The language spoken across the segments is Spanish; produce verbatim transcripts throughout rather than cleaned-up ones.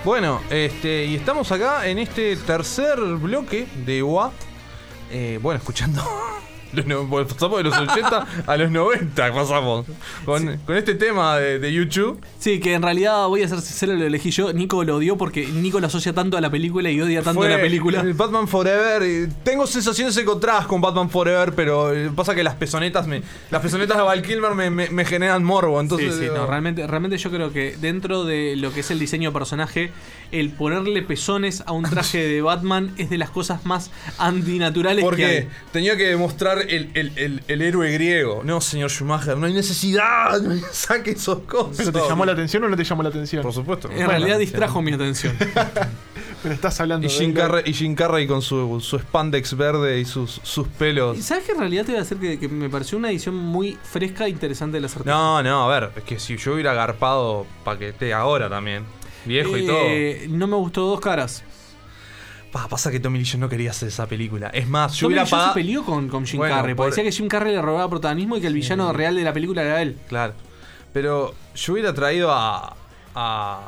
Bueno, este, y estamos acá en este tercer bloque de U A. Eh, bueno, escuchando. Los no, pasamos de los ochenta a los noventa, pasamos. Con, sí. con este tema de, de YouTube. Sí, que en realidad, voy a ser sincero, lo elegí yo. Nico lo odió porque Nico lo asocia tanto a la película y odia tanto Fue a la película. Batman Forever. Tengo sensaciones encontradas con Batman Forever, pero pasa que las pezonetas me, las pezonetas de Val Kilmer me, me, me generan morbo. Entonces, sí, sí, digo, no, realmente, realmente yo creo que dentro de lo que es el diseño de personaje, el ponerle pezones a un traje de Batman es de las cosas más antinaturales porque que hay. Tenía que demostrar el, el, el, el héroe griego. No, señor Schumacher, no hay necesidad. No saque esos cosas. ¿Pero te llamó la atención o no te llamó la atención? Por supuesto. En realidad distrajo mi atención. Pero estás hablando y de Jim Carrey, y Jim Carrey con su, su spandex verde y sus, sus pelos. ¿Y sabes que en realidad te voy a decir que, que me pareció una edición muy fresca e interesante de la Acertijo? No, no, a ver, es que si yo hubiera agarpado para que esté ahora también, viejo eh, y todo. No me gustó Dos Caras. Pa, pasa que Tommy Lee Jones no quería hacer esa película. Es más, yo Tommy hubiera Lee Jones pagado. se peleó con, con Jim bueno, Carrey. por... Parecía que Jim Carrey le robaba protagonismo y que el sí. villano real de la película era él. Claro. Pero yo hubiera traído a. a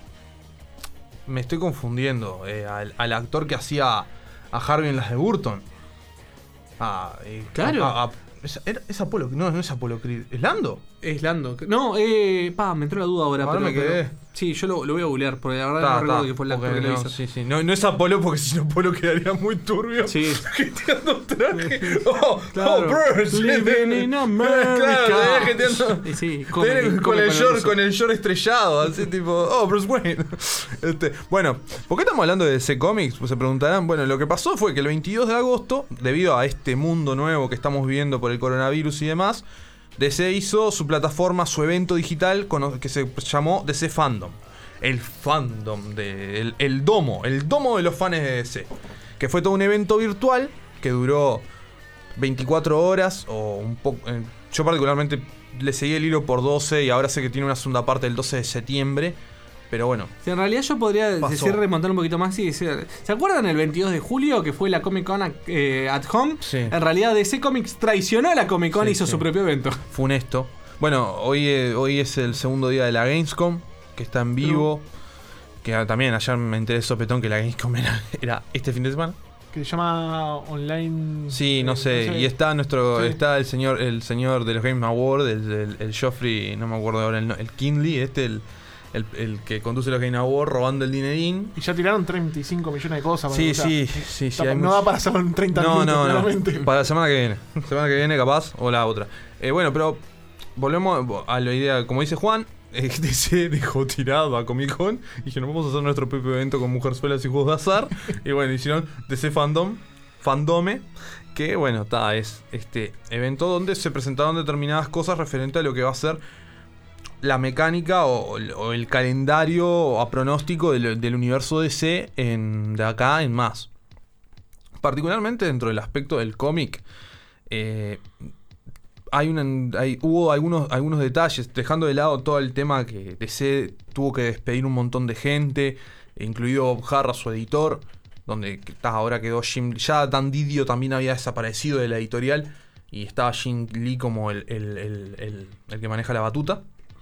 me estoy confundiendo. Eh, al, al actor que hacía a Harvey en las de Burton. Ah, eh, claro. A, a, es, es Apolo. No, no es Apolo Creed. ¿Es Lando? Es Lando. No, eh. Pa, me entró la duda ahora. Ahora pero, me quedé. Pero, sí, yo lo, lo voy a googlear. Porque la verdad ta, no ta, recuerdo que fue el actor que no, lo hizo. Sí, sí. No, no es Apolo porque si no Apolo quedaría muy turbio. Sí. Jeteando traje. Oh, claro. oh, Bruce. Living in America. Claro, jeteando. Sí, sí, come, con, come el con, short, con el short estrellado. Así tipo, oh, Bruce Wayne. Este, bueno, ¿por qué estamos hablando de D C Comics? Pues se preguntarán. Bueno, lo que pasó fue que el veintidós de agosto, debido a este mundo nuevo que estamos viviendo por el coronavirus y demás, D C hizo su plataforma, su evento digital que se llamó D C Fandom. El fandom, de, el, el domo, el domo de los fans de D C. Que fue todo un evento virtual que duró veinticuatro horas o un poco. Eh, yo particularmente le seguí el hilo por doce y ahora sé que tiene una segunda parte el doce de septiembre. Pero bueno. Sí, en realidad yo podría pasó. decir, remontar un poquito más y decir, ¿se acuerdan el veintidós de julio que fue la Comic Con eh, at Home? Sí. En realidad D C Comics traicionó a la Comic Con y sí, hizo sí. su propio evento. Funesto. Bueno, hoy, eh, hoy es el segundo día de la Gamescom, que está en vivo. Uh. Que también ayer me enteré sopetón que la Gamescom era, era este fin de semana. Que se llama online. Sí, no sé. Eh, no sé. Y está nuestro, sí. está el señor, el señor de los Game Awards, el, el, el Geoffrey, no me acuerdo ahora el, el Kinley, este el. El, el que conduce los Game Awards robando el dinerín. Y ya tiraron treinta y cinco millones de cosas. Sí, o sea, sí, sí, sí. No mucho... va para hacerlo en treinta no, minutos, no, claramente. No, para la semana que viene. Semana que viene, capaz, o la otra. Eh, bueno, pero volvemos a la idea, como dice Juan, eh, D C dejó tirado a Comic Con y dijeron, vamos a hacer nuestro propio evento con mujerzuelas y juegos de azar. Y bueno, hicieron D C Fandom, Fandome, que bueno, está, es este evento donde se presentaron determinadas cosas referente a lo que va a ser la mecánica o, o el calendario a pronóstico del, del universo D C en, de acá en más. Particularmente dentro del aspecto del cómic, eh, hay una, hay, hubo algunos, algunos detalles, dejando de lado todo el tema que D C tuvo que despedir un montón de gente, incluido Bob Harra, su editor, donde ahora quedó Jim. Ya Dan Didio también había desaparecido de la editorial y estaba Jim Lee como el, el, el, el, el que maneja la batuta.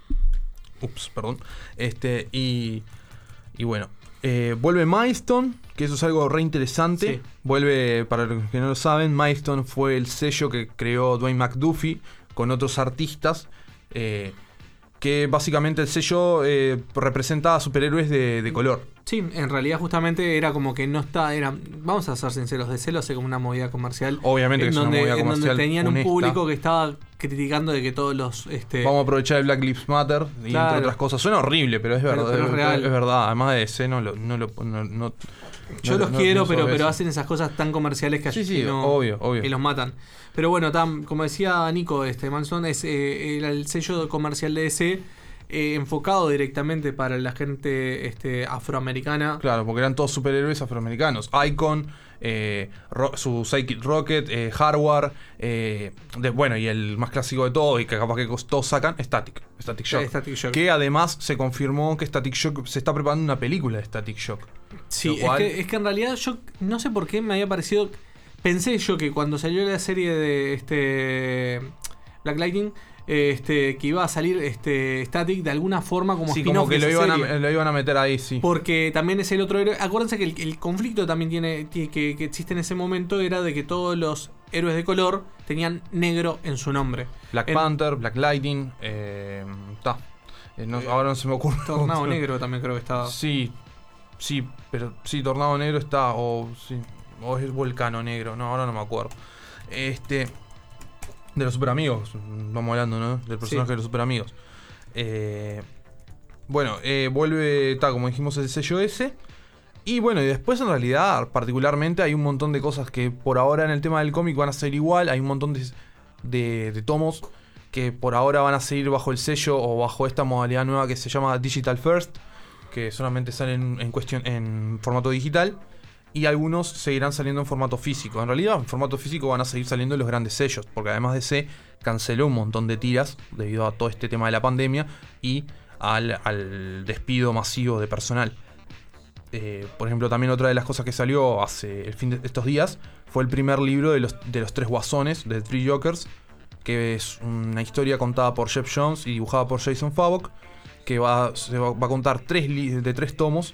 Ups, perdón. Este, y, y bueno, eh, vuelve Milestone, que eso es algo re interesante. Sí. Vuelve, para los que no lo saben, Milestone fue el sello que creó Dwayne McDuffie con otros artistas. Eh, que básicamente el sello eh, representa a superhéroes de, de color. Sí, en realidad justamente era como que no está, era, vamos a ser sinceros, D C lo hace como una movida comercial. Obviamente que es donde, una movida comercial. En donde tenían honesta. Un público que estaba criticando de que todos los... Este... Vamos a aprovechar el Black Lives Matter y claro. entre otras cosas. Suena horrible, pero es verdad. Pero, pero es, real. Es verdad, además de D C no lo... No lo no, no, Yo no, los no, quiero, no pero, pero eso. hacen esas cosas tan comerciales que, sí, sí, que, no, obvio, obvio. que los matan. Pero bueno, tam, como decía Nico, este Manson es eh, era el sello comercial de D C... Eh, enfocado directamente para la gente este, afroamericana. Claro, porque eran todos superhéroes afroamericanos. Icon, eh, Ro- su Psychic Rocket, eh, Hardware, eh, de, bueno, y el más clásico de todos, y que capaz que todos sacan, Static, Static Shock. Eh, Static Shock. Que además se confirmó que Static Shock se está preparando una película de Static Shock. Sí, cual... es, que, es que en realidad yo no sé por qué me había parecido. Pensé yo que cuando salió la serie de este Black Lightning, este, que iba a salir este, Static de alguna forma como Sí, spin-off como que de lo esa iban, serie. a, lo iban a meter ahí, sí. Porque también es el otro héroe. Acuérdense que el, el conflicto también tiene, tiene que, que existe en ese momento era de que todos los héroes de color tenían negro en su nombre. Black en- Panther, Black Lightning, eh, ta. Eh, no- ahora no se me ocurre. Tornado otro. Negro también creo que estaba. Sí, sí, pero sí, Tornado Negro está, o sí, o es Volcano Negro, no, ahora no me acuerdo. Este, de los super amigos, vamos hablando, ¿no? Del personaje Sí. de los super amigos. Eh, bueno, eh, vuelve, está, como dijimos, el sello ese. Y bueno, y después en realidad, particularmente, hay un montón de cosas que por ahora en el tema del cómic van a ser igual. Hay un montón de, de, de tomos que por ahora van a seguir bajo el sello o bajo esta modalidad nueva que se llama Digital First, que solamente salen en cuestión en formato digital, y algunos seguirán saliendo en formato físico. En realidad, en formato físico van a seguir saliendo los grandes sellos, porque además D C canceló un montón de tiras debido a todo este tema de la pandemia y al, al despido masivo de personal. Eh, por ejemplo, también otra de las cosas que salió hace el fin de estos días fue el primer libro de los, de los tres guasones, de Three Jokers, que es una historia contada por Jeff Jones y dibujada por Jason Fabok, que va, se va, va a contar tres li- de tres tomos.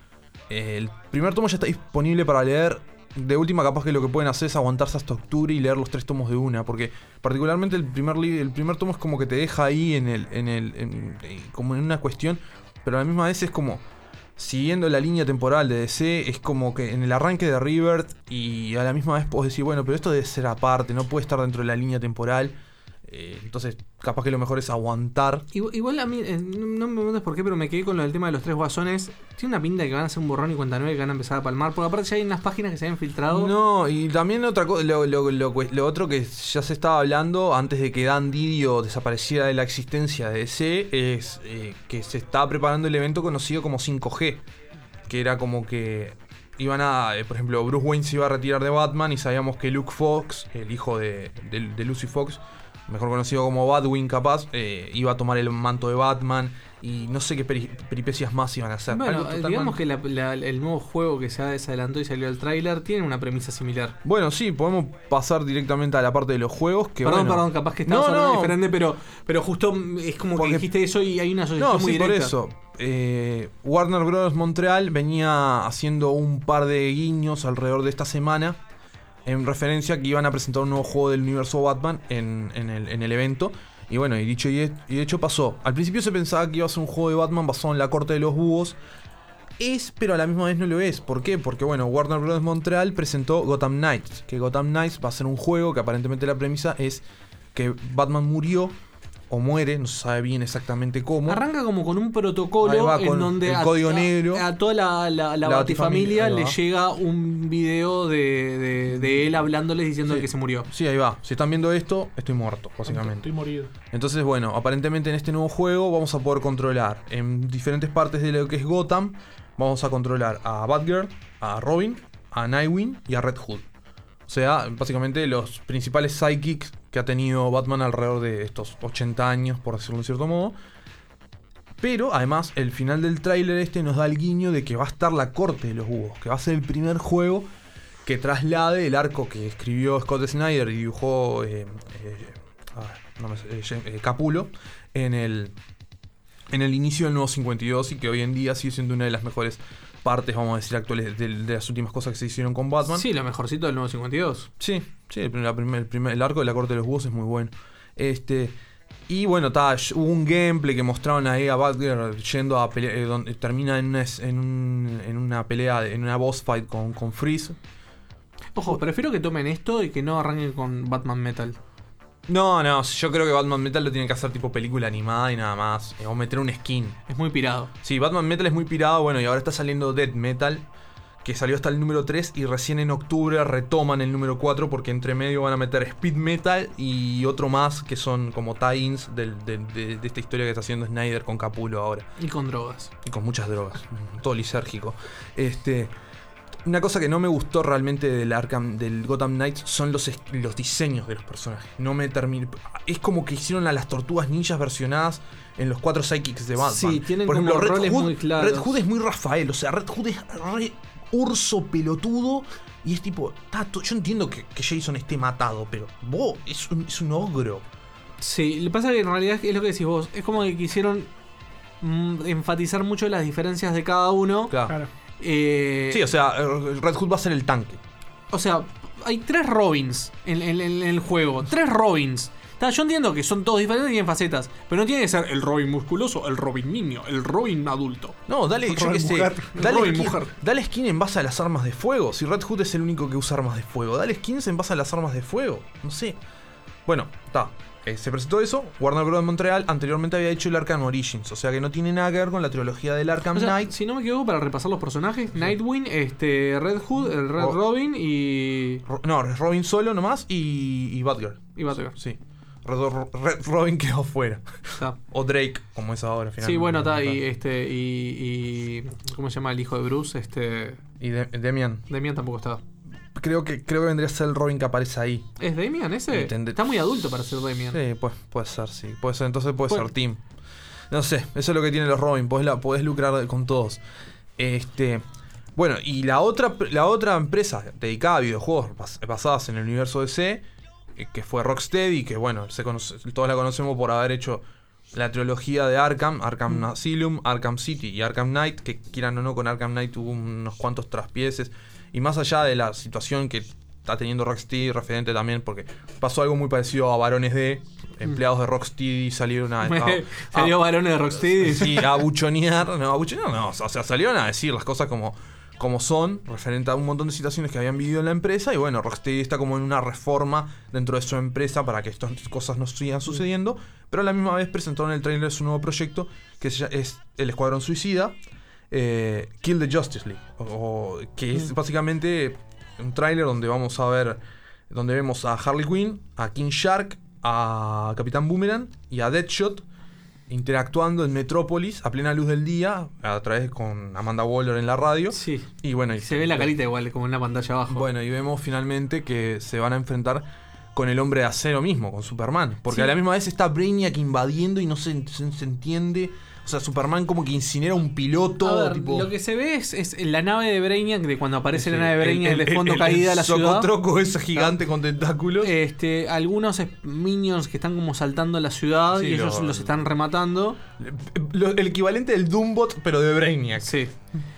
Eh, el primer tomo ya está disponible para leer. De última, capaz que lo que pueden hacer es aguantarse hasta octubre y leer los tres tomos de una, porque particularmente el primer li- el primer tomo es como que te deja ahí en el, en el, en- en- como en una cuestión, pero a la misma vez es como siguiendo la línea temporal de D C, es como que en el arranque de Rebirth, y a la misma vez podés decir, bueno, pero esto debe ser aparte, no puede estar dentro de la línea temporal. Eh, entonces, capaz que lo mejor es aguantar. Igual, igual a mí, eh, no, no me preguntes por qué, pero me quedé con lo del tema de los tres guasones. Tiene una pinta de que van a hacer un borrón y cuenta nueve que van a empezar a palmar. Porque aparte ya hay unas páginas que se habían filtrado. No, y también otra cosa, lo, lo, lo, lo otro que ya se estaba hablando antes de que Dan Didio desapareciera de la existencia de D C es eh, que se estaba preparando el evento conocido como cinco G, que era como que iban a, eh, por ejemplo, Bruce Wayne se iba a retirar de Batman y sabíamos que Luke Fox, el hijo de, de, de Lucy Fox, mejor conocido como Batwing capaz, eh, iba a tomar el manto de Batman y no sé qué peri- peripecias más iban a hacer. Bueno, Algo eh, totalmente- digamos que la- la- el nuevo juego que se adelantó y salió al tráiler tiene una premisa similar. Bueno, sí, podemos pasar directamente a la parte de los juegos. Que, perdón, bueno, perdón, capaz que estaba No, hablando no. diferente, pero, pero justo es como Porque- que dijiste eso y hay una asociación No, muy sí, por directa. eso. Eh, Warner Bros. Montreal venía haciendo un par de guiños alrededor de esta semana en referencia a que iban a presentar un nuevo juego del universo Batman en, en, el, en el evento. Y bueno, y dicho y, he- y de hecho pasó. Al principio se pensaba que iba a ser un juego de Batman basado en la corte de los búhos. Es, pero a la misma vez no lo es. ¿Por qué? Porque bueno, Warner Bros. Montreal presentó Gotham Knights. Que Gotham Knights va a ser un juego que aparentemente la premisa es que Batman murió o muere, no se sabe bien exactamente cómo. Arranca como con un Ahí protocolo va, en con donde el a, código a- negro. a toda la, la, la La Batifamilia Batifamilia, ahí le va. llega un video de, de, de él hablándoles diciendo Sí. que se murió. Sí, ahí va. Si están viendo esto, estoy muerto, básicamente. Estoy morido. Entonces, bueno, aparentemente en este nuevo juego vamos a poder controlar en diferentes partes de lo que es Gotham. Vamos a controlar a Batgirl, a Robin, a Nightwing y a Red Hood. O sea, básicamente los principales sidekicks que ha tenido Batman alrededor de estos ochenta años, por decirlo de cierto modo. Pero además, el final del tráiler este nos da el guiño de que va a estar la corte de los búhos, que va a ser el primer juego que traslade el arco que escribió Scott Snyder y dibujó eh, eh, ah, no me sé, eh, James- eh, Capullo en el, en el inicio del nuevo cincuenta y dos, y que hoy en día sigue siendo una de las mejores partes, vamos a decir, actuales de, de las últimas cosas que se hicieron con Batman. Sí, lo mejorcito del nuevo cincuenta y dos. Sí, sí, el, primer- la primer- el primer- el arco de la corte de los búhos es muy bueno. Este, y bueno, ta, hubo un gameplay que mostraron ahí a Batgirl yendo a pelear, eh, donde termina en una, es- en, un- en una pelea, en una boss fight con, con Freeze. Ojo, prefiero que tomen esto y que no arranquen con Batman Metal. No, no, yo creo que Batman Metal lo tienen que hacer tipo película animada y nada más. eh, O meter un skin. Es muy pirado. Sí, Batman Metal es muy pirado, bueno, y ahora está saliendo Dead Metal, que salió hasta el número tres y recién en octubre retoman el número cuatro porque entre medio van a meter Speed Metal y otro más que son como tie-ins del- del- de, de esta historia que está haciendo Snyder con Capullo ahora. Y con drogas. Y con muchas drogas, todo lisérgico. Este, una cosa que no me gustó realmente del Arkham, del Gotham Knights son los, es- los diseños de los personajes. No me terminé. Es como que hicieron a las tortugas ninjas versionadas en los cuatro sidekicks de Batman. Sí, tienen Por como ejemplo, Red roles Hood, muy claros. Red Hood es muy Rafael, o sea, Red Hood es re urso pelotudo. Y es tipo, tato, yo entiendo que, que Jason esté matado, pero vos es un, es un ogro. Sí, lo que pasa es que en realidad es lo que decís vos. Es como que quisieron mm, enfatizar mucho las diferencias de cada uno. Claro. Claro. Eh, Sí, o sea, Red Hood va a ser el tanque. O sea, hay tres Robins en, en- en el juego. Tres Robins. Está, yo entiendo que son todos diferentes y tienen facetas. Pero no tiene que ser el Robin musculoso, el Robin niño, el Robin adulto. No, dale, yo Robin qué sé. mujer. Dale Robin skin, mujer. dale skin en base a las armas de fuego. Si Red Hood es el único que usa armas de fuego, dale skins en base a las armas de fuego. No sé. Bueno, está. Eh, se presentó eso. Warner Bros. Montreal anteriormente había hecho el Arkham Origins. O sea que no tiene nada que ver con la trilogía del Arkham O sea, Knight. si no me equivoco, para repasar los personajes, Nightwing, este, Red Hood, el Red Ro- Robin y. Ro- No, Robin solo nomás y, y Batgirl. y Batgirl. Sí. Red, Red Robin quedó fuera. Está. O Drake, como es ahora. Sí, finalmente. bueno, está. Y este. Y, y. ¿Cómo se llama el hijo de Bruce? Este. Y De- Demian. Damian tampoco está. Creo que, creo que vendría a ser el Robin que aparece ahí. ¿Es Damian ese? Entendé. Está muy adulto para ser Damian. Sí, pues, puede ser, sí. Puede ser, entonces puede Bueno. ser Team. No sé, eso es lo que tienen los Robin. Podés, la, podés lucrar con todos. Este. Bueno, y la otra, la otra empresa dedicada a videojuegos bas- basadas en el universo D C, eh, que fue Rocksteady, que bueno, se conoce- todos la conocemos por haber hecho la trilogía de Arkham, Arkham Asylum, Arkham City y Arkham Knight, que quieran o no, con Arkham Knight tuvo unos cuantos traspieces. Y más allá de la situación que está teniendo Rocksteady, referente también, porque pasó algo muy parecido a Varones D, empleados de Rocksteady salieron a... a- Salió a- varones de Rocksteady. Sí, a buchonear, no, a buchonear no, o sea, salieron a decir las cosas como, como son, referente a un montón de situaciones que habían vivido en la empresa, y bueno, Rocksteady está como en una reforma dentro de su empresa para que estas cosas no sigan sucediendo, pero a la misma vez presentaron el trailer de su nuevo proyecto, que se llama- es El Escuadrón Suicida, eh, Kill the Justice League, o, o- que es básicamente un tráiler donde vamos a ver, donde vemos a Harley Quinn, a King Shark, a Capitán Boomerang y a Deadshot interactuando en Metrópolis a plena luz del día, a través con Amanda Waller en la radio. Sí. Y bueno, y Se ve la carita igual, como en la pantalla abajo. Bueno, y vemos finalmente que se van a enfrentar con el Hombre de Acero mismo, con Superman. Porque Sí. a la misma vez está Brainiac invadiendo y no se, se- se entiende. O sea, Superman como que incinera un piloto. A ver, tipo, lo que se ve es, es la nave de Brainiac, de cuando aparece Sí, la nave de Brainiac el- de el- fondo el- caída a el la ciudad. socotroco ese gigante con tentáculos. Este, algunos es- minions que están como saltando la ciudad Sí, y ellos lo- los están rematando. Lo- el equivalente del Doombot, pero de Brainiac. Sí.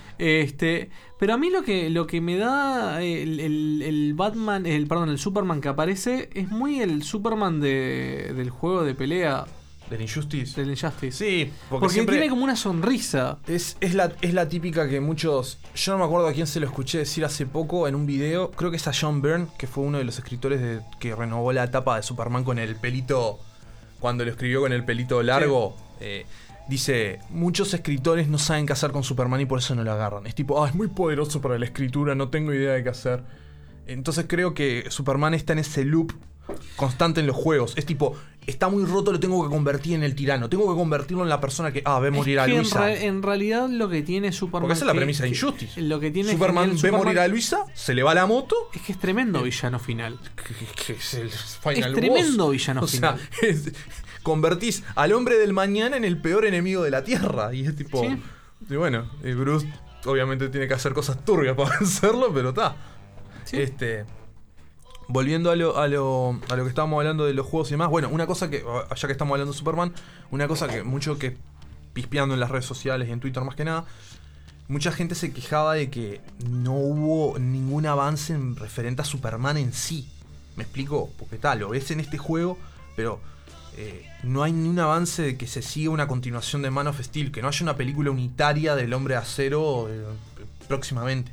Este, pero a mí lo que lo que me da el, el- el Batman, el perdón, el Superman que aparece es muy el Superman de, del juego de pelea Del Injustice. del Injustice. Sí, porque, Porque siempre tiene como una sonrisa. es, es, la, es la típica que muchos... Yo no me acuerdo a quién se lo escuché decir hace poco en un video. Creo que es a John Byrne, que fue uno de los escritores de, que renovó la etapa de Superman con el pelito... Cuando lo escribió con el pelito largo. eh, dice, muchos escritores no saben qué hacer con Superman y por eso no lo agarran. Es tipo, ah, es muy poderoso para la escritura, no tengo idea de qué hacer. Entonces creo que Superman está en ese loop constante en los juegos. Es tipo, está muy roto, lo tengo que convertir en el tirano. Tengo que convertirlo en la persona que, ah, ve morir Es a que en, Luisa. ra- en realidad lo que tiene Superman. Porque esa es la que- premisa de que- Injustice. Lo que tiene Superman genial ve Superman morir a Luisa, se le va la moto. es que es tremendo villano final. Que, que es el final Es tremendo boss. villano O sea, final. es- convertís al hombre del mañana en el peor enemigo de la Tierra. Y es tipo. Sí. Y bueno, y Bruce obviamente tiene que hacer cosas turbias para vencerlo, pero está. Sí. Este. Volviendo a lo, a, lo, a lo que estábamos hablando de los juegos y demás. Bueno, una cosa que, ya que estamos hablando de Superman, una cosa que mucho que pispeando en las redes sociales y en Twitter más que nada, mucha gente se quejaba de que no hubo ningún avance en referente a Superman en sí. ¿Me explico? Porque tal, lo ves en este juego, pero eh, no hay ni un avance de que se siga una continuación de Man of Steel, que no haya una película unitaria del Hombre de Acero eh, próximamente.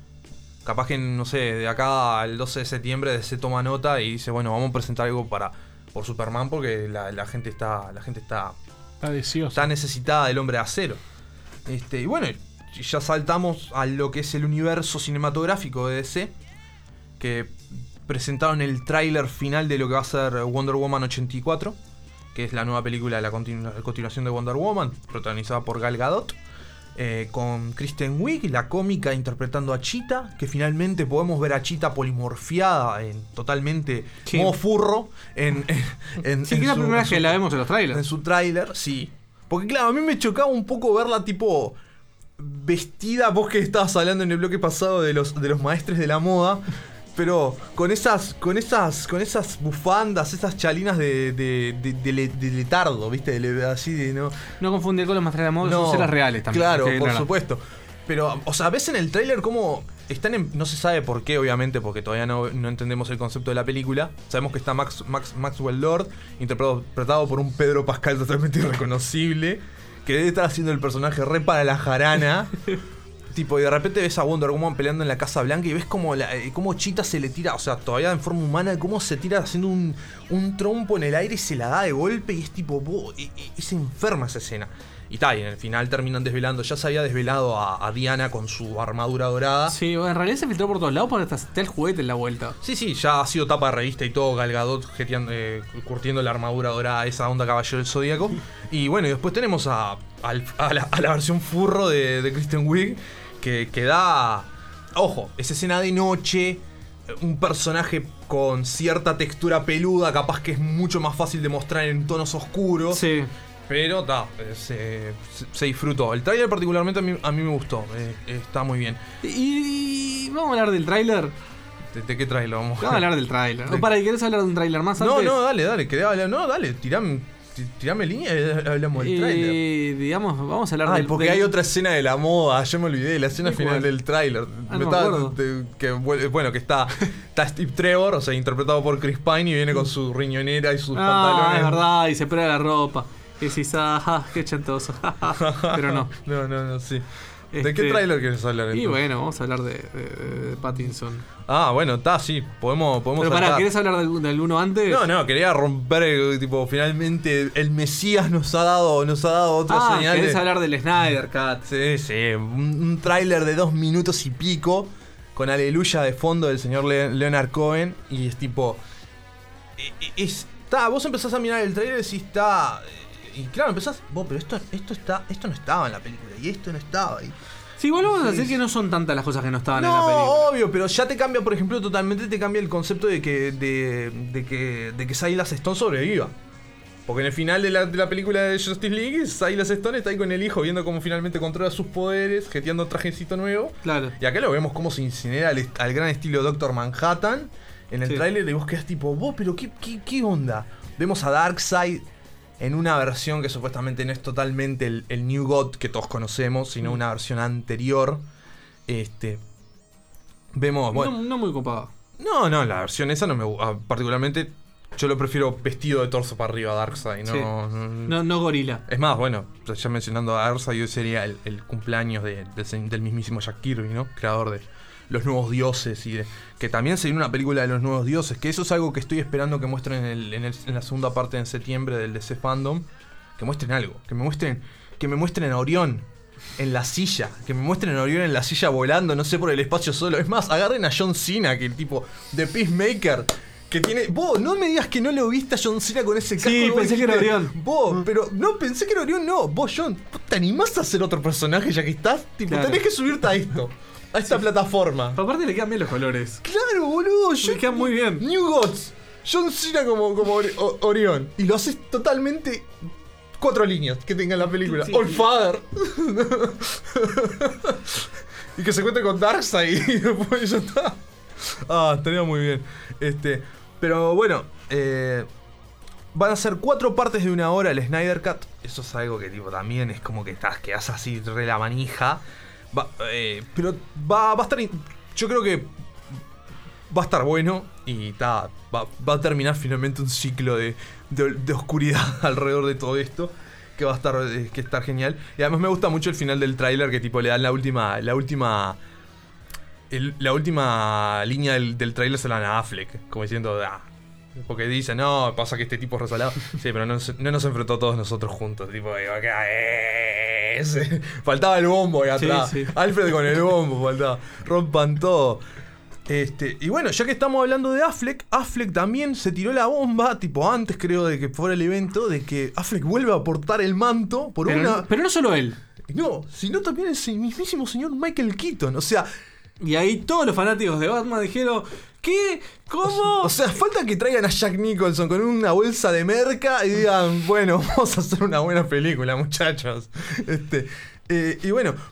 Capaz que, no sé, de acá al doce de septiembre D C toma nota y dice, bueno, vamos a presentar algo para por Superman porque la, la gente está la gente está, Está deseoso. está necesitada del Hombre de Acero. Este, y bueno, ya saltamos a lo que es el universo cinematográfico de D C, que presentaron el tráiler final de lo que va a ser Wonder Woman ochenta y cuatro, que es la nueva película de la continu- continuación de Wonder Woman, protagonizada por Gal Gadot. Eh, con Kristen Wiig, la cómica interpretando a Cheetah, que finalmente podemos ver a Cheetah polimorfiada en totalmente Sí. modo furro en, en, en- Sí, en que es la su- primera en vez que su- la vemos en los en trailers. su tráiler, sí. Porque claro, a mí me chocaba un poco verla tipo vestida, vos que estabas hablando en el bloque pasado de los, de los maestres de la moda, Pero con esas, con esas, con esas bufandas, esas chalinas de, de, de, de, le- de letardo, ¿viste? De le- así de no. No confundir con los materiales móviles, son ceras reales también. Claro, Sí, por no, no. supuesto. Pero, o sea, ves en el tráiler cómo están en, no se sabe por qué, obviamente, porque todavía no, no entendemos el concepto de la película. Sabemos que está Max, Max, Maxwell Lord, interpretado, interpretado por un Pedro Pascal totalmente irreconocible, que debe estar haciendo el personaje re para la jarana. Tipo, y de repente ves a Wonder Woman peleando en la Casa Blanca y ves como, la, eh, como Cheetah se le tira, o sea, todavía en forma humana, cómo se tira haciendo un, un trompo en el aire y se la da de golpe y es tipo, bo, y, y- es enferma esa escena. Y tal, y en el final terminan desvelando, ya se había desvelado a, a Diana con su armadura dorada. Sí, bueno, en realidad se filtró por todos lados porque hasta está el juguete en la vuelta. Sí, sí, ya ha sido tapa de revista y todo, Gal Gadot jeteando, eh, curtiendo la armadura dorada, esa onda Caballero del Zodíaco. Y bueno, y después tenemos a, al- a, la, a la versión furro de, de Kristen Wiig, que, que da... Ojo, esa escena de noche, un personaje con cierta textura peluda, capaz que es mucho más fácil de mostrar en tonos oscuros. Sí. Pero ta, eh, se, se- se disfrutó. El tráiler particularmente a mí, a mí me gustó, eh, está muy bien. Y, y vamos a hablar del tráiler. ¿De, de qué tráiler vamos Vamos a hablar del tráiler. De- ¿O para, ¿querés hablar de un tráiler más No, antes? no, dale, dale, quería hablar. No, dale, tirame, ti- tirame línea y hablamos del tráiler. Eh, digamos, vamos a hablar Ay, del... porque del- hay otra escena de la moda, ya me olvidé, la escena ¿De final cuál? del tráiler. Ah, no me está- acuerdo. de- que vuel- bueno, que está, está Steve Trevor, o sea, interpretado por Chris Pine y viene con su riñonera y sus Ah, pantalones. es verdad, y se prueba la ropa. Y decís, ah, qué chantoso. Pero no. No, no, no, sí. ¿De Este, qué tráiler quieres hablar Y entonces? bueno, vamos a hablar de, de- de Pattinson. Ah, bueno, está, sí, podemos, podemos Pero pará, saltar. ¿querés hablar de, de alguno antes? No, no, quería romper, eh, tipo, finalmente el Mesías nos ha dado, nos ha dado otra Ah, señal. ¿querés de- hablar del Snyder Cut? Sí, sí, un, un tráiler de dos minutos y pico con Aleluya de fondo del señor Le- Leonard Cohen y es tipo... e- e- Es, está, vos empezás a mirar el tráiler y decís, está... Y claro, empezás, vos, pero esto, esto, está, esto no estaba en la película y esto no estaba. Y, Sí, igual vamos a Sí, decir sí. que no son tantas las cosas que no estaban en la no, película. obvio, pero ya te cambia, por ejemplo, totalmente te cambia el concepto de que, de, de que, de que Silas Stone sobreviva. Porque en el final de la, de la película de Justice League, Silas Stone está ahí con el hijo viendo cómo finalmente controla sus poderes, jeteando un trajecito nuevo. Claro. Y acá lo vemos cómo se incinera al, est- al gran estilo Doctor Manhattan en el Sí. tráiler y vos quedás tipo, vos, pero qué, qué, qué onda. Vemos a Darkseid en una versión que supuestamente no es totalmente el, el New God que todos conocemos, sino una versión anterior. Este. Vemos, bueno. No, no muy copado. No, no, la versión esa no me gusta. Particularmente, yo lo prefiero vestido de torso para arriba a Darkseid. No, Sí. no- No, no gorila. Es más, bueno, ya mencionando a Darkseid, hoy sería el, el cumpleaños de- del, se- del mismísimo Jack Kirby, ¿no? Creador de los nuevos dioses y de, que también se viene una película de los nuevos dioses, que eso es algo que estoy esperando que muestren en, el- en el- en la segunda parte en septiembre del D C Fandom. Que muestren algo, que me muestren, que me muestren a Orión en la silla, que me muestren a Orión en la silla volando, no sé, por el espacio solo. Es más, agarren a John Cena, que el tipo de Peacemaker. Que tiene. Vos, no me digas que no lo viste a John Cena con ese casco. Sí, Vos pensé que era dijiste, Orión. Vos, pero no, pensé que era Orión, no. Vos, John, ¿vos ¿te animás a hacer otro personaje ya que estás? Tipo, Claro. tenés que subirte a esto. A esta plataforma. Aparte le quedan bien los colores. Claro, boludo. Yo, Le quedan muy bien. New Gods. John Cena como, como Ori- O- Orión. Y lo haces totalmente. Cuatro líneas que tenga la película. Sí. All Father. Y que se cuente con Darkseid y después ya está. Ah, estaría muy bien. Este, pero bueno, eh, van a ser cuatro partes de una hora el Snyder Cut. Eso es algo que tipo también es como que estás, quedás así re la manija. Va, eh, pero va, va a estar. in- Yo creo que va a estar bueno y ta, va, va a terminar finalmente un ciclo de, de, de oscuridad alrededor de todo esto. Que va a estar, eh, que estar genial. Y además me gusta mucho el final del tráiler que tipo le dan la última. La última. el- la última línea del, del tráiler se la dan a Affleck. Como diciendo, ah. Porque dice, no, pasa que este tipo es resalado. Sí, pero no, se- no nos enfrentó a todos nosotros juntos. Tipo, digo, acá, eh, ese. Faltaba el bombo ahí Sí, atrás. sí. Alfred con el bombo, faltaba. Rompan todo. Este, y bueno, ya que estamos hablando de Affleck, Affleck también se tiró la bomba, tipo antes creo de que fuera el evento, de que Affleck vuelve a portar el manto por Pero, una... pero no solo él. No, sino también el mismísimo señor Michael Keaton, o sea... Y ahí todos los fanáticos de Batman dijeron, ¿qué? ¿Cómo? O sea, falta que traigan a Jack Nicholson con una bolsa de merca y digan, bueno, vamos a hacer una buena película, muchachos. Este, eh, y bueno,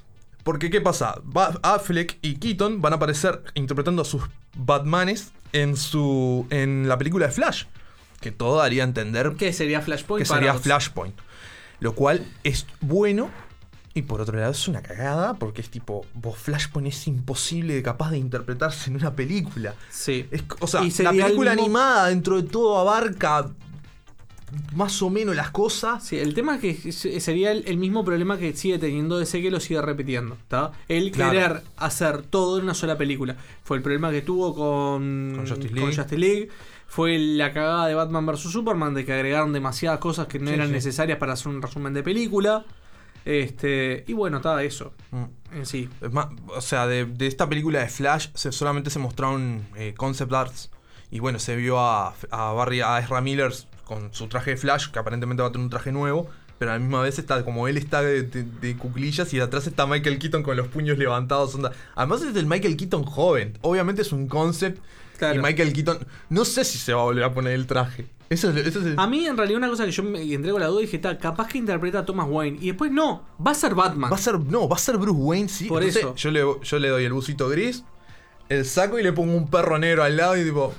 Porque, ¿qué pasa? Ba- Affleck y Keaton van a aparecer interpretando a sus Batmanes en su en la película de Flash. Que todo daría a entender ¿Qué sería Flashpoint? que sería Paradox? Flashpoint. Lo cual es bueno. Y por otro lado es una cagada. Porque es tipo, vos Flashpoint es imposible de capaz de interpretarse en una película. Sí. Es- o sea, Y la sería el película mismo- animada dentro de todo abarca más o menos las cosas. Sí, el tema es que se- sería el, el mismo problema que sigue teniendo D C, que lo sigue repitiendo, ¿está? El Claro. querer hacer todo en una sola película. Fue el problema que tuvo con, Con Justice con League. Justice League. Fue la cagada de Batman versus. Superman, de que agregaron demasiadas cosas que no Sí, eran sí. necesarias para hacer un resumen de película. Este, y bueno, está eso Mm. en sí. Es más, o sea, de, de esta película de Flash se, solamente se mostraron eh, concept arts. Y bueno, se vio a, a Barry, a Ezra Miller con su traje de Flash, que aparentemente va a tener un traje nuevo. Pero a la misma vez está como él está de, de- de cuclillas y de atrás está Michael Keaton con los puños levantados. Onda. Además es el Michael Keaton joven. Obviamente es un concept. Claro. Y Michael Keaton, no sé si se va a volver a poner el traje. Eso es, eso es el- A mí, en realidad, una cosa que yo me entrego la duda y dije, está, capaz que interpreta a Thomas Wayne. Y después no, va a ser Batman. Va a ser, no, va a ser Bruce Wayne, sí. Por Entonces, eso. Yo le, yo le doy el busito gris, el saco y le pongo un perro negro al lado y tipo.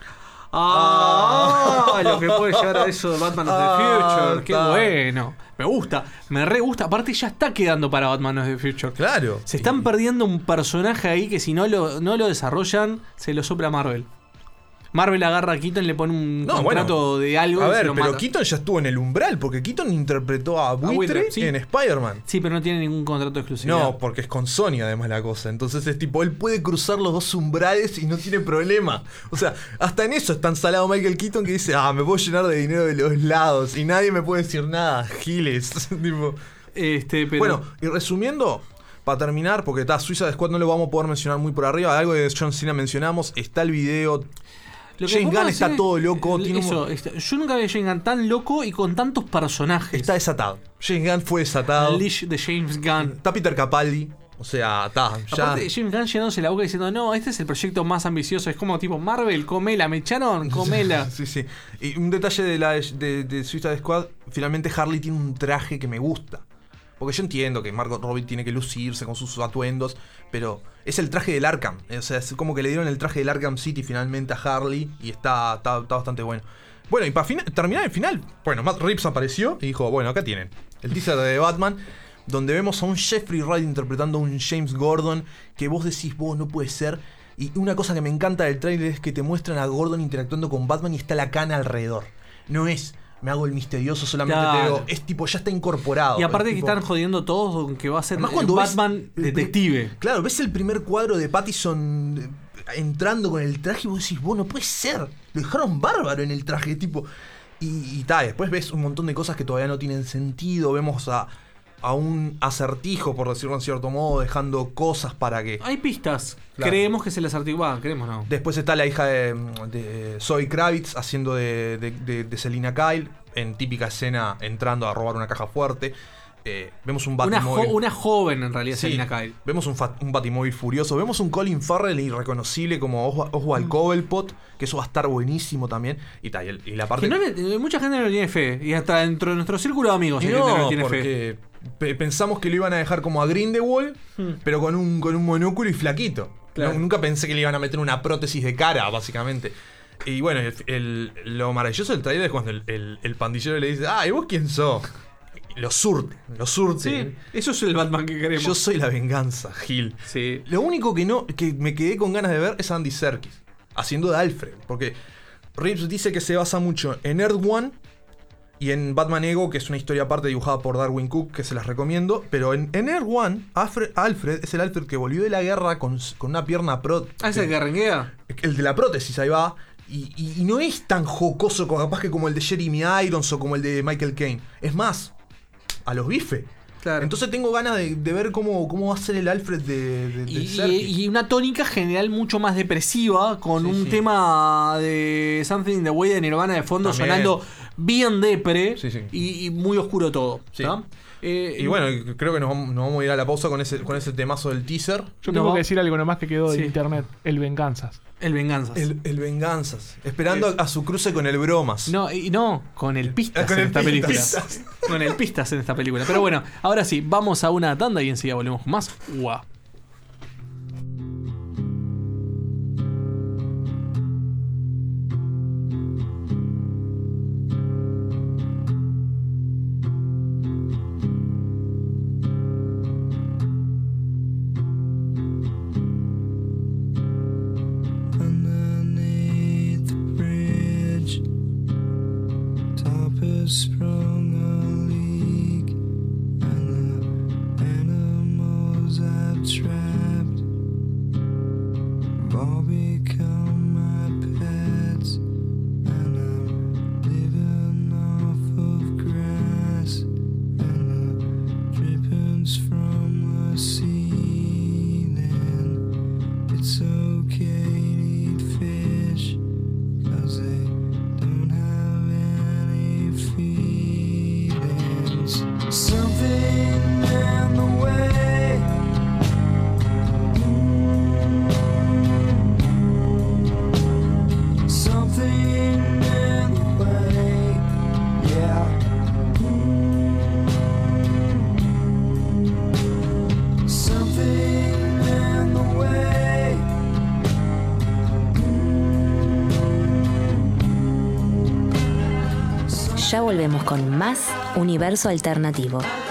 Ah, lo que puede llegar a eso de Batman of the Ah, Future. Qué está. bueno. Me gusta, me re gusta. Aparte, ya está quedando para Batman of the Future. Claro. Se están Y- perdiendo un personaje ahí que si no lo, no lo desarrollan, se lo sopla Marvel. Marvel agarra a Keaton, le pone un No, contrato bueno, de algo A y se ver, lo pero mata. Keaton ya estuvo en el umbral, porque Keaton interpretó a Buitre, Buitre, sí. en Spider-Man. Sí, pero no tiene ningún contrato de exclusividad. No, porque es con Sony además la cosa. Entonces es tipo, él puede cruzar los dos umbrales y no tiene problema. O sea, hasta en eso es tan salado Michael Keaton que dice, ah, me puedo llenar de dinero de los lados y nadie me puede decir nada, giles. Tipo, Este, pero. Bueno, y resumiendo, para terminar, porque está Suicide Squad no lo vamos a poder mencionar muy por arriba, algo de John Cena mencionamos, está el video. Lo que James podemos Gunn está hacer es- todo loco, tiene un- eso, está- yo nunca vi a James Gunn tan loco y con tantos personajes. Está desatado. James Gunn fue desatado. El leash de James Gunn. Está Peter Capaldi. O sea, está. Ya. Aparte, James Gunn llenándose la boca diciendo, no, este es el proyecto más ambicioso. Es como tipo, Marvel, comela, me echaron, comela. Sí, sí. Y un detalle de la de, de Suicide Squad, finalmente Harley tiene un traje que me gusta. Porque yo entiendo que Margot Robbie tiene que lucirse con sus atuendos, pero es el traje del Arkham. O sea, es como que le dieron el traje del Arkham City finalmente a Harley y está, está, está bastante bueno. Bueno, y para terminar el final, bueno, Matt Reeves apareció y dijo, bueno, acá tienen el teaser de Batman, donde vemos a un Jeffrey Wright interpretando a un James Gordon, que vos decís, vos no puede ser. Y una cosa que me encanta del trailer es que te muestran a Gordon interactuando con Batman y está la cana alrededor. No es, me hago el misterioso, solamente Claro. te veo, es tipo, ya está incorporado. Y aparte Es que tipo- están jodiendo todos con que va a ser Además, el cuando ves Batman el- detective. Claro, ves el primer cuadro de Pattinson eh, entrando con el traje y vos decís, vos no puede ser. Lo dejaron bárbaro en el traje, tipo. Y, y tal, después ves un montón de cosas que todavía no tienen sentido. Vemos a, a un acertijo, por decirlo en cierto modo, dejando cosas para que. Hay pistas. Claro. Creemos que se las articula. Creemos no. Después está la hija de, de Zoe Kravitz haciendo de, de, de- de Selina Kyle, en típica escena entrando a robar una caja fuerte. Eh, vemos un Una, jo- Batimóvil. una joven en realidad, Sí, Selina Kyle. vemos un, fa- un Batimóvil furioso. Vemos un Colin Farrell irreconocible como Oswa- Oswald Mm. Cobblepot, que eso va a estar buenísimo también. Y, tal, y, el- y la parte. Que no le- mucha gente no le tiene fe. Y hasta dentro de nuestro círculo de amigos Y hay gente que no no, le tiene fe. porque pe- pensamos que lo iban a dejar como a Grindelwald, Hmm. pero con un, con un monóculo y flaquito. Claro. No- nunca pensé que le iban a meter una prótesis de cara, básicamente. Y bueno, el- el- lo maravilloso del trailer es cuando el, el- el pandillero le dice, ah, ¿y vos quién sos? Y lo surte, lo surte. Sí, eso es el Batman que queremos. Yo soy la venganza, Gil. Sí. Lo único que no que me quedé con ganas de ver es a Andy Serkis haciendo de Alfred, porque Reeves dice que se basa mucho en Earth One y en Batman Ego, que es una historia aparte dibujada por Darwin Cook, que se las recomiendo, pero en, en Earth One Alfred, Alfred es el Alfred que volvió de la guerra con, con una pierna pro, Ah, ¿es el que renguea? el de la prótesis, ahí va. Y, y- y no es tan jocoso capaz que como el de Jeremy Irons o como el de Michael Caine. Es más, a los bifes. Claro. Entonces tengo ganas de, de ver cómo, cómo va a ser el Alfred de, de, de Y, Serkis. y- y una tónica general mucho más depresiva, con Sí, un sí. tema de Something in the Way de Nirvana de fondo También. sonando bien depre Sí, sí. Y, y muy oscuro todo. Sí. ¿tá? Eh, Y bueno, creo que nos vamos, nos vamos a ir a la pausa con ese, con ese temazo del teaser. Yo No. tengo que decir algo nomás que quedó Sí. de internet. El Venganzas. El Venganzas. El, el Venganzas. Esperando a, a su cruce con el Bromas. No, y no, con el Pistas Ah, con en el esta Pistas. película. Con el Pistas en esta película. Pero bueno, ahora sí, vamos a una tanda y enseguida volvemos con más. Guau. Underneath the bridge, top has sprung a leak, and the animals I've trapped have all become my pets, and I'm living off of grass and the drippings from the ceiling. It's okay to eat fish, 'cause they don't have any feelings. Something in the way, something in the way, yeah. Something in the way. Ya volvemos con más Universo Alternativo.